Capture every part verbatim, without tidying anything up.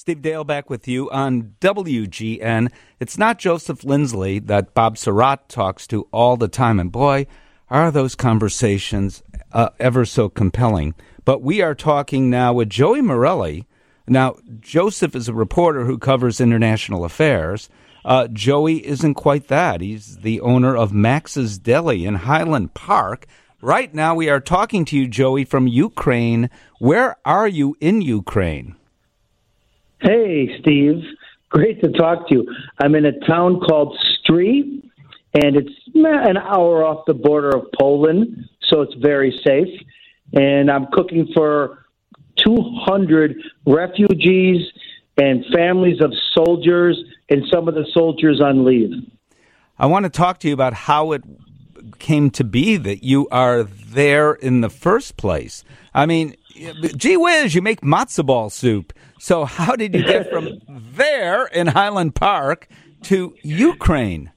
Steve Dale back with you on W G N. It's not Joseph Lindsley that Bob Surratt talks to all the time, and boy, are those conversations uh, ever so compelling. But we are talking now with Joey Morelli. Now, Joseph is a reporter who covers international affairs. Uh, Joey isn't quite that. He's the owner of Max's Deli in Highland Park. Right now, we are talking to you, Joey, from Ukraine. Where are you in Ukraine? Hey, Steve. Great to talk to you. I'm in a town called Stry, and it's an hour off the border of Poland, so it's very safe. And I'm cooking for two hundred refugees and families of soldiers and some of the soldiers on leave. I want to talk to you about how it came to be that you are there in the first place. I mean, gee whiz, you make matzo ball soup. So how did you get from there in Highland Park to Ukraine?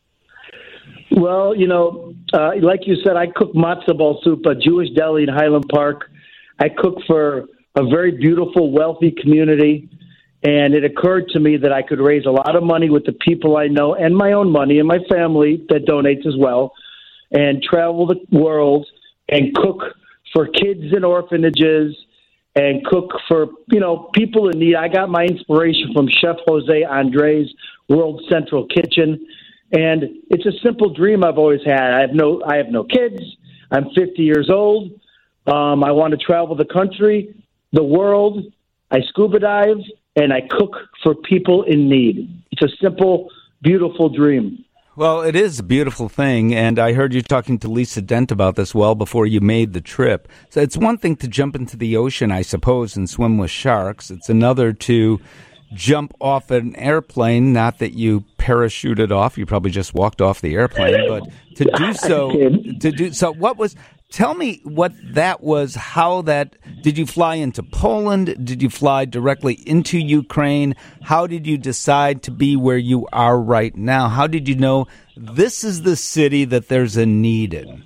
Well, you know, uh, like you said, I cook matzo ball soup, a Jewish deli in Highland Park. I cook for a very beautiful, wealthy community. And it occurred to me that I could raise a lot of money with the people I know and my own money and my family that donates as well, and travel the world and cook for kids in orphanages and cook for, you know, people in need. I got my inspiration from Chef Jose Andres' World Central Kitchen, and it's a simple dream I've always had. I have no, I have no kids. I'm fifty years old. Um, I want to travel the country, the world. I scuba dive, and I cook for people in need. It's a simple, beautiful dream. Well, it is a beautiful thing, and I heard you talking to Lisa Dent about this well before you made the trip. So it's one thing to jump into the ocean, I suppose, and swim with sharks. It's another to jump off an airplane, not that you parachuted off. You probably just walked off the airplane, but to do so, to do so, what was... Tell me what that was, how that, did you fly into Poland? Did you fly directly into Ukraine? How did you decide to be where you are right now? How did you know this is the city that there's a need in?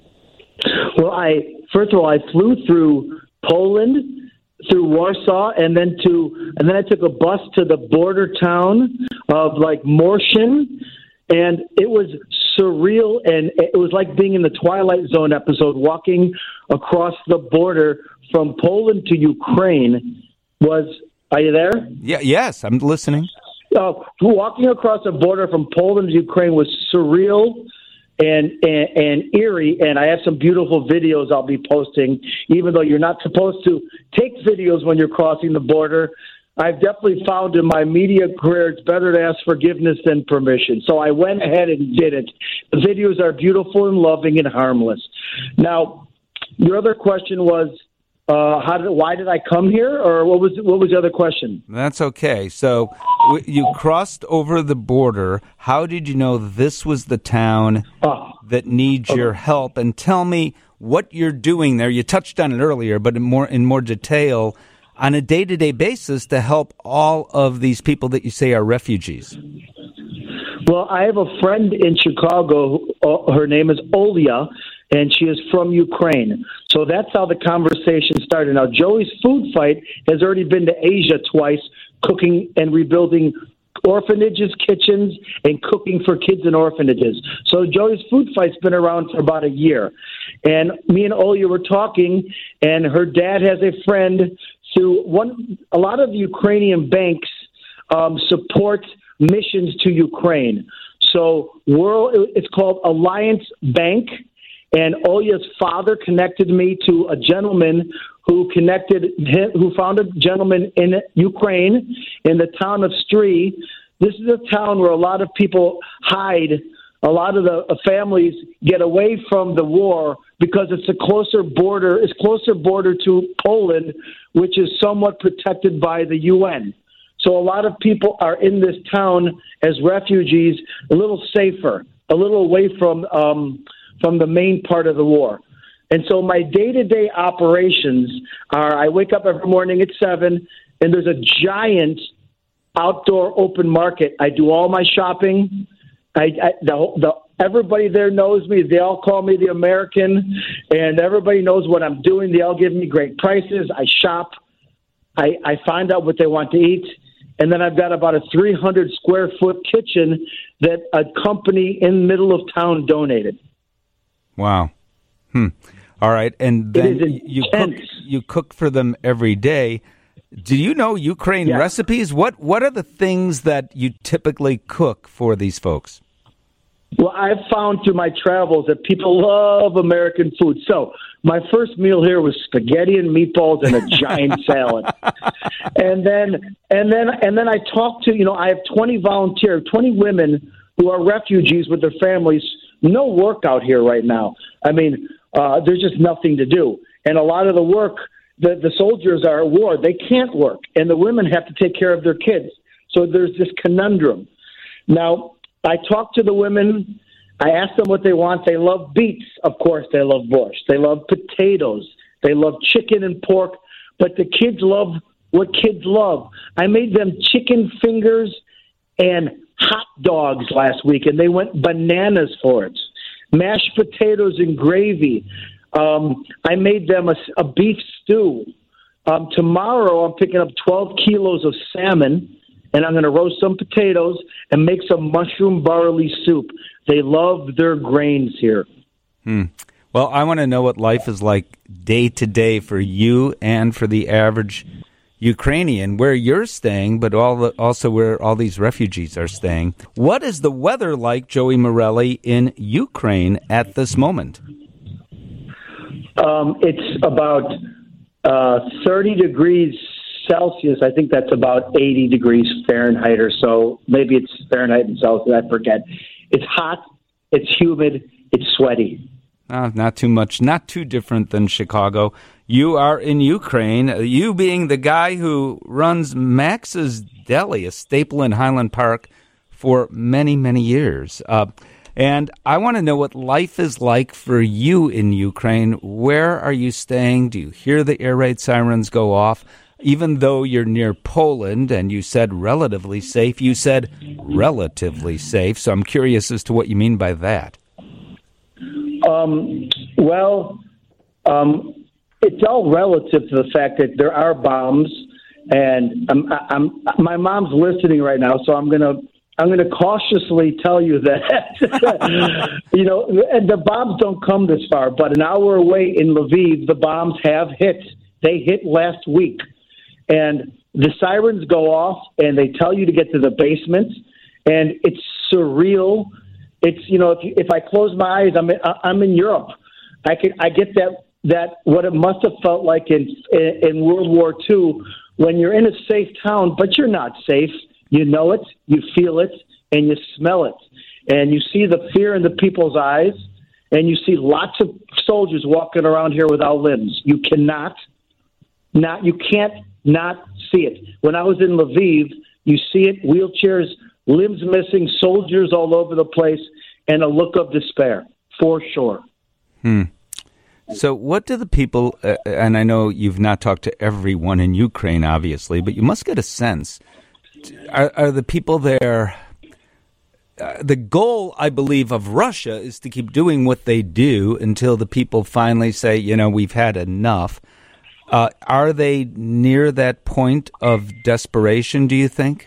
Well, I, first of all, I flew through Poland, through Warsaw, and then to, and then I took a bus to the border town of like Morshin, and it was surreal, and it was like being in the Twilight Zone episode, walking across the border from Poland to Ukraine. Was, are you there? Yeah, yes, I'm listening. Uh, walking across the border from Poland to Ukraine was surreal and, and and eerie, and I have some beautiful videos I'll be posting, even though you're not supposed to take videos when you're crossing the border. I've definitely found in my media career it's better to ask forgiveness than permission. So I went ahead and did it. The videos are beautiful and loving and harmless. Now, your other question was, uh, how did, why did I come here, or what was what was the other question? That's okay. So w- you crossed over the border. How did you know this was the town uh, that needs okay. your help? And tell me what you're doing there. You touched on it earlier, but in more in more detail, on a day-to-day basis to help all of these people that you say are refugees? Well, I have a friend in Chicago. Uh, her name is Olia, and she is from Ukraine. So that's how the conversation started. Now, Joey's Food Fight has already been to Asia twice, cooking and rebuilding orphanages, kitchens, and cooking for kids in orphanages. So Joey's Food Fight's been around for about a year. And me and Olia were talking, and her dad has a friend through one, a lot of Ukrainian banks um, support missions to Ukraine. So world, it's called Alliance Bank, and Olia's father connected me to a gentleman who connected him, who found a gentleman in Ukraine in the town of Stry. This is a town where a lot of people hide. A lot of the uh, families get away from the war because it's a closer border, it's closer border to Poland, which is somewhat protected by the U N. So a lot of people are in this town as refugees, a little safer, a little away from um, from the main part of the war. And so my day-to-day operations are, I wake up every morning at seven, and there's a giant outdoor open market. I do all my shopping. I, I the, the everybody there knows me. They all call me the American, and everybody knows what I'm doing. They all give me great prices. I shop. I, I find out what they want to eat, and then I've got about a three hundred square foot kitchen that a company in the middle of town donated. Wow. Hmm. All right, and then It is you cook, you cook for them every day. Do you know Ukraine Yes. recipes? What What are the things that you typically cook for these folks? Well, I've found through my travels that people love American food. So my first meal here was spaghetti and meatballs and a giant salad. And then and then and then I talked to, you know, I have twenty volunteers, twenty women who are refugees with their families. No work out here right now. I mean, uh, there's just nothing to do. And a lot of the work, the, the soldiers are at war. They can't work. And the women have to take care of their kids. So there's this conundrum. Now, I talked to the women. I asked them what they want. They love beets. Of course, they love borscht. They love potatoes. They love chicken and pork. But the kids love what kids love. I made them chicken fingers and hot dogs last week, and they went bananas for it. Mashed potatoes and gravy. Um, I made them a, a beef stew. Um, tomorrow, I'm picking up twelve kilos of salmon, and I'm going to roast some potatoes and make some mushroom barley soup. They love their grains here. Hmm. Well, I want to know what life is like day to day for you and for the average Ukrainian, where you're staying, but all the, also where all these refugees are staying. What is the weather like, Joey Morelli, in Ukraine at this moment? Um, it's about uh, thirty degrees Celsius. I think that's about eighty degrees Fahrenheit or so. Maybe it's Fahrenheit and Celsius. I forget. It's hot. It's humid. It's sweaty. Uh, not too much. Not too different than Chicago. You are in Ukraine. You being the guy who runs Max's Deli, a staple in Highland Park, for many, many years. Uh, and I want to know what life is like for you in Ukraine. Where are you staying? Do you hear the air raid sirens go off? Even though you're near Poland and you said relatively safe, you said relatively safe. So I'm curious as to what you mean by that. Um, well, um, it's all relative to the fact that there are bombs, and I'm, I'm, my mom's listening right now, so I'm gonna I'm gonna cautiously tell you that you know, and the bombs don't come this far, but an hour away in Lviv, the bombs have hit. They hit last week. And the sirens go off, and they tell you to get to the basement, and it's surreal. It's, you know, if you, if I close my eyes, I'm in, I'm in Europe. I can I get that that what it must have felt like in in World War Two when you're in a safe town, but you're not safe. You know it, you feel it, and you smell it, and you see the fear in the people's eyes, and you see lots of soldiers walking around here without limbs. You cannot, not you can't. Not see it. When I was in Lviv, you see it, wheelchairs, limbs missing, soldiers all over the place, and a look of despair, for sure. Hmm. So what do the people, uh, and I know you've not talked to everyone in Ukraine, obviously, but you must get a sense. Are, are the people there, uh, the goal, I believe, of Russia is to keep doing what they do until the people finally say, you know, we've had enough. Uh, are they near that point of desperation, do you think?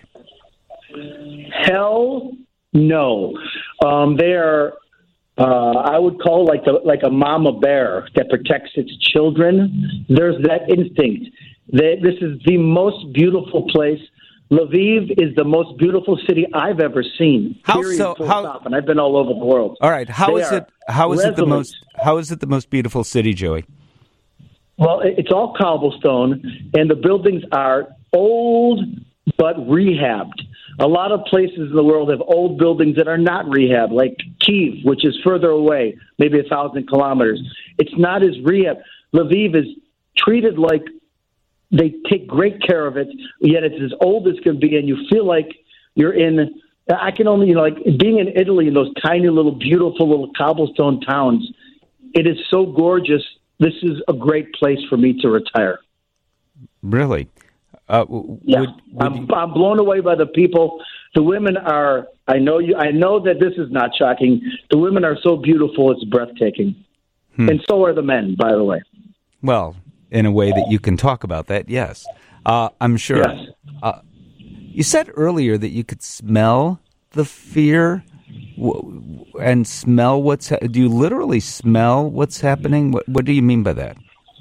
Hell no. Um, they are, uh, I would call like the, like a mama bear that protects its children. There's that instinct. They, this is the most beautiful place. Lviv is the most beautiful city I've ever seen. How Period, so? full How, stop, and I've been all over the world. All right. How They is are it? How is it the resolute. most? How is it the most beautiful city, Joey? Well, it's all cobblestone, and the buildings are old but rehabbed. A lot of places in the world have old buildings that are not rehabbed, like Kyiv, which is further away, maybe a thousand kilometers. It's not as rehabbed. Lviv is treated like they take great care of it, yet it's as old as can be, and you feel like you're in. I can only, you know, like being in Italy in those tiny little, beautiful little cobblestone towns. It is so gorgeous. This is a great place for me to retire. Really? Uh, w- yeah, would, would I'm, you... I'm blown away by the people. The women are. I know you. I know that this is not shocking. The women are so beautiful; it's breathtaking, hmm. and so are the men. By the way. Well, in a way that you can talk about that, yes. Uh, I'm sure. Yes. Uh, you said earlier that you could smell the fear w- and smell what's. Ha- do you literally smell what's happening? What, what do you mean by that?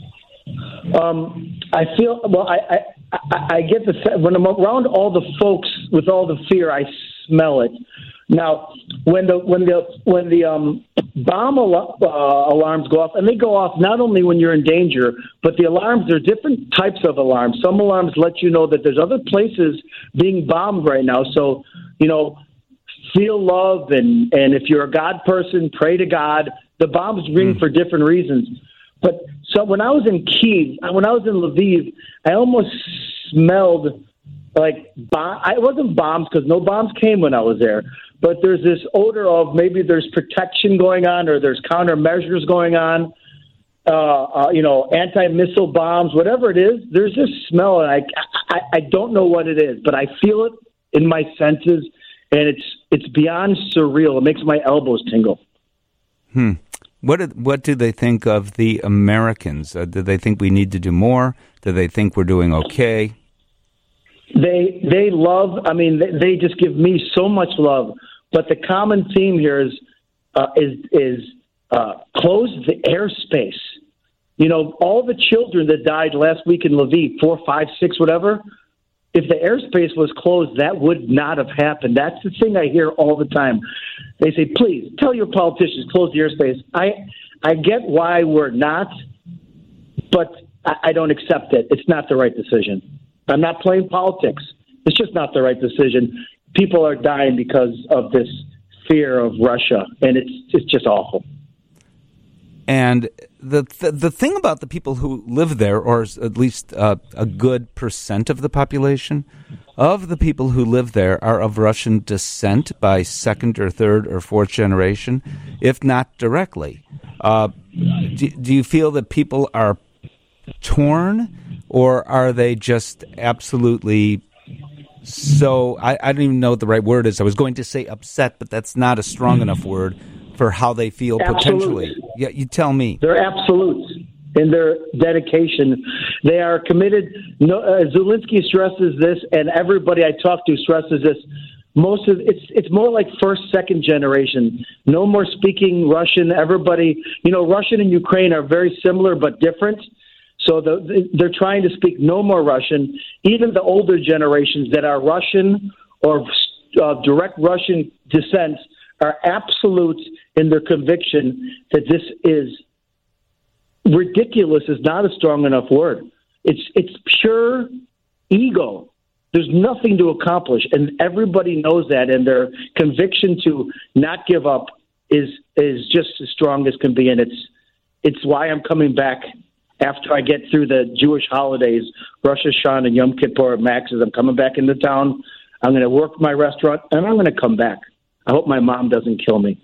Um, I feel well. I, I I I get the se- when I'm around all the folks with all the fear, I smell it. Now, when the when the when the um, bomb al- uh, alarms go off, and they go off not only when you're in danger, but the alarms. There are different types of alarms. Some alarms let you know that there's other places being bombed right now. So, you know, feel love, and and if you're a God person, pray to God. The bombs ring Mm. for different reasons. But so when I was in Kyiv, when I was in Lviv, I almost smelled like bomb. It wasn't bombs because no bombs came when I was there. But there's this odor of maybe there's protection going on or there's countermeasures going on. Uh, uh, you know, anti-missile bombs, whatever it is. There's this smell, and I, I I don't know what it is, but I feel it in my senses, and it's it's beyond surreal. It makes my elbows tingle. Hmm. What did, what do they think of the Americans? Uh, do they think we need to do more? Do they think we're doing okay? They they love. I mean, they, they just give me so much love. But the common theme here is uh, is is uh, close the airspace. You know, all the children that died last week in Lviv, four, five, six, whatever. If the airspace was closed, that would not have happened. That's the thing I hear all the time. They say, please tell your politicians close the airspace. I I get why we're not, but I, I don't accept it. It's not the right decision. I'm not playing politics. It's just not the right decision. People are dying because of this fear of Russia, and it's it's just awful. And the, the the thing about the people who live there, or at least uh, a good percent of the population, of the people who live there are of Russian descent by second or third or fourth generation, if not directly. Uh, do, do you feel that people are torn, or are they just absolutely so, I, I don't even know what the right word is. I was going to say upset, but that's not a strong enough word for how they feel potentially. Absolute. Yeah, you tell me. They're absolute in their dedication. They are committed. No, uh, Zelensky stresses this, and everybody I talk to stresses this. Most of it's it's more like first, second generation. No more speaking Russian. Everybody, you know, Russian and Ukraine are very similar but different. So the, they're trying to speak no more Russian. Even the older generations that are Russian or uh, direct Russian descent are absolute in their conviction that this is ridiculous is not a strong enough word. It's it's pure ego. There's nothing to accomplish, and everybody knows that, and their conviction to not give up is is just as strong as can be, and it's it's why I'm coming back after I get through the Jewish holidays, Rosh Hashanah and Yom Kippur at Max's. I'm coming back into town. I'm going to work my restaurant, and I'm going to come back. I hope my mom doesn't kill me.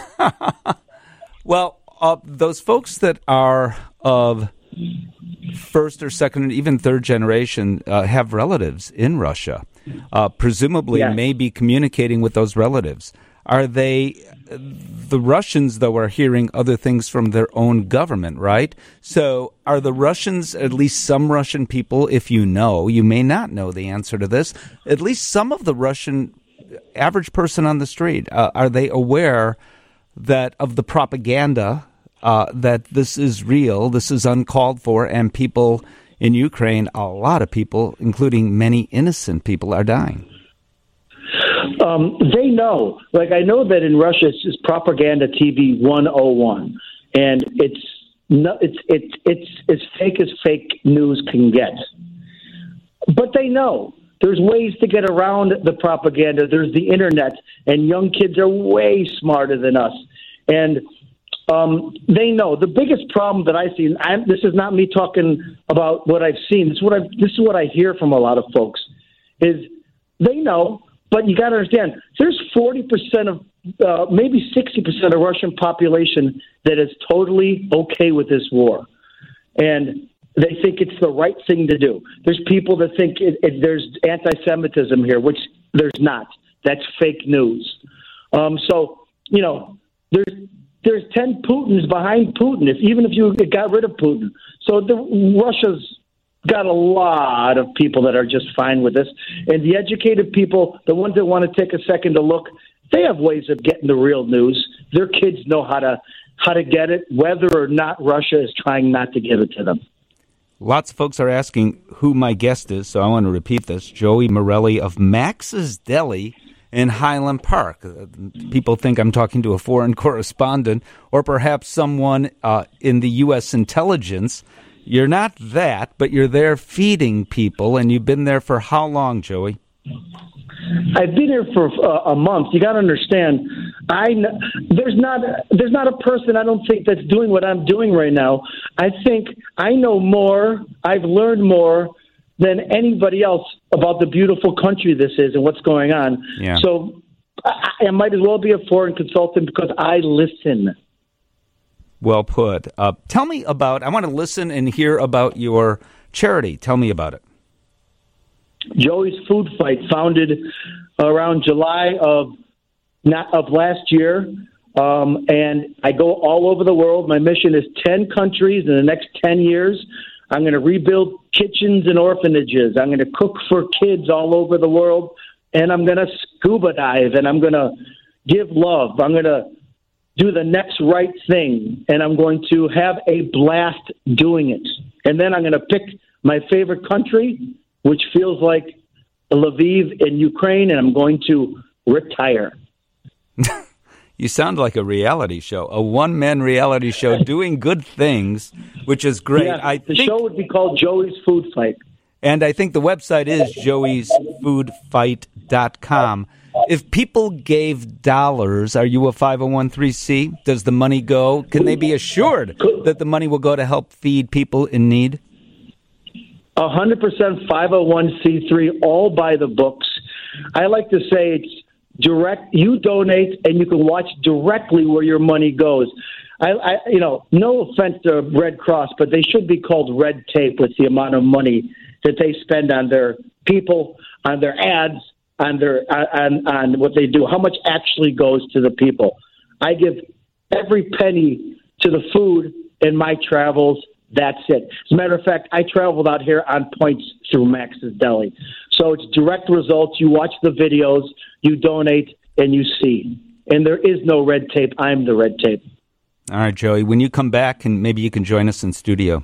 Well, uh, those folks that are of first or second and even third generation uh, have relatives in Russia, uh, presumably Yes. may be communicating with those relatives. Are they, the Russians, though, are hearing other things from their own government, right? So are the Russians, at least some Russian people, if you know, you may not know the answer to this, at least some of the Russian average person on the street, uh, are they aware that of the propaganda uh, that this is real, this is uncalled for, and people in Ukraine, a lot of people, including many innocent people, are dying? Um, they know. Like, I know that in Russia, it's just propaganda T V one oh one, and it's no, it's it's it's as fake as fake news can get. But they know there's ways to get around the propaganda. There's the internet, and young kids are way smarter than us, and um, they know. The biggest problem that I see, and I'm, this is not me talking about what I've seen. This is what I this is what I hear from a lot of folks, is they know. But you got to understand, there's forty percent of, uh, maybe sixty percent of Russian population that is totally okay with this war. And they think it's the right thing to do. There's people that think it, it, there's anti-Semitism here, which there's not. That's fake news. Um, so, you know, there's there's ten Putins behind Putin, if, even if you got rid of Putin. So the, Russia's got a lot of people that are just fine with this. And the educated people, the ones that want to take a second to look, they have ways of getting the real news. Their kids know how to how to get it, whether or not Russia is trying not to give it to them. Lots of folks are asking who my guest is, so I want to repeat this. Joey Morelli of Max's Deli in Highland Park. Uh, people think I'm talking to a foreign correspondent or perhaps someone uh, in the U S intelligence. You're not that, but you're there feeding people, and you've been there for how long, Joey? I've been here for uh, a month. You got to understand, I there's not there's not a person I don't think that's doing what I'm doing right now. I think I know more. I've learned more than anybody else about the beautiful country this is and what's going on. Yeah. So I, I might as well be a foreign consultant because I listen. Well put. Uh, tell me about, I want to listen and hear about your charity. Tell me about it. Joey's Food Fight, founded around July of not of last year. Um, and I go all over the world. My mission is ten countries in the next ten years. I'm going to rebuild kitchens and orphanages. I'm going to cook for kids all over the world. And I'm going to scuba dive, and I'm going to give love. I'm going to do the next right thing, and I'm going to have a blast doing it. And then I'm going to pick my favorite country, which feels like Lviv in Ukraine, and I'm going to retire. You sound like a reality show, a one-man reality show doing good things, which is great. Yeah, I the think, show would be called Joey's Food Fight. And I think the website is joeys food fight dot com. If people gave dollars, are you a five oh one c? Does the money go? Can they be assured that the money will go to help feed people in need? one hundred percent five oh one c three, all by the books. I like to say it's direct. You donate, and you can watch directly where your money goes. I, I, you know, no offense to Red Cross, but they should be called red tape with the amount of money that they spend on their people, on their ads, on their on, on what they do. How much actually goes to the people? I give every penny to the food in my travels. That's it. As a matter of fact, I traveled out here on points through Max's Deli. So it's direct results. You watch the videos, you donate, and you see. And there is no red tape. I'm the red tape. All right, Joey. When you come back, and maybe you can join us in studio.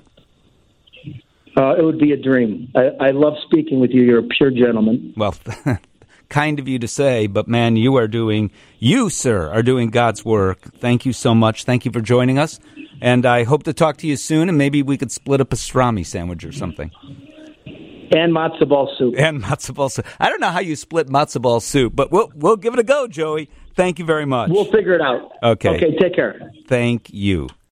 Uh, it would be a dream. I, I love speaking with you. You're a pure gentleman. Well, kind of you to say, but man, you are doing, you, sir, are doing God's work. Thank you so much. Thank you for joining us. And I hope to talk to you soon, and maybe we could split a pastrami sandwich or something. And matzo ball soup. And matzo ball soup. I don't know how you split matzo ball soup, but we'll we'll give it a go, Joey. Thank you very much. We'll figure it out. Okay. Okay, take care. Thank you.